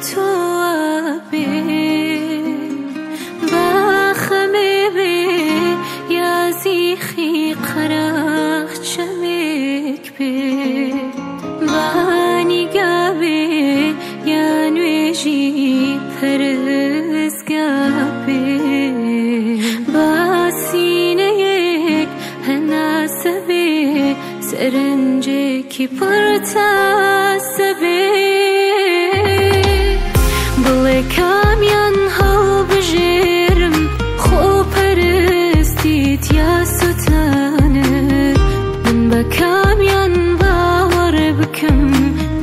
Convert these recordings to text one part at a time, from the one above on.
تو باخمه به یازیخی قرخ چمک به بانیگا به یا نویجی پرزگا به باسینه یک هناسبه سرنجه کی پرتاسبه بله کامیان هاو بجرم خو پرستیت یا ستانه من با کامیان باور بکم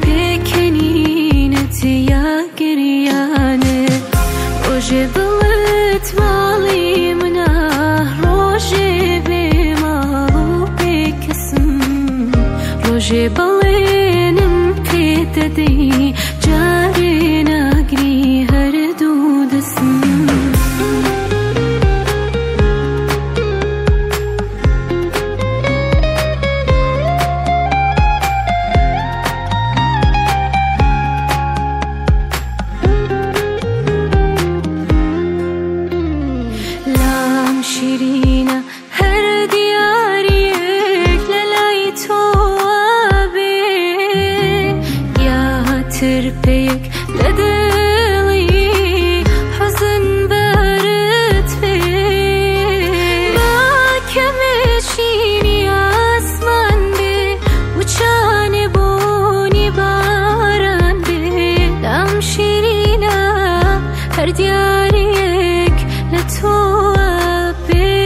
بکنینت یا گریانه روژه بلت مالی منه روژه بمالو بکسم روژه بلنم قیددی جاری نگری هر دو دسم لام شیرینه هر دیاریک للای تو تربيك لدلي حزن بارد فيه ما كمشيني آسمان بي وچان بوني باران بي لام شيرينا هر دياريك لتوابي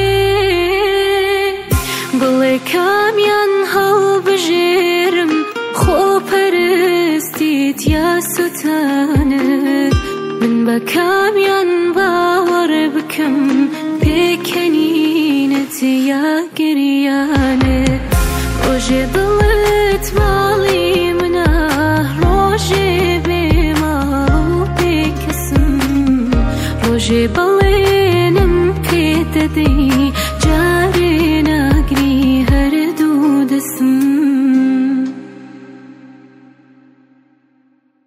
بلي كاميان هاو بجرم خو پرستیت یا ستانت من با کامیان باور بکم بکنینت یا گریانت روژه دلت مالی منه روژه بمالو بکسم روژه بلنم قیددی جاری نگری هر دو دسم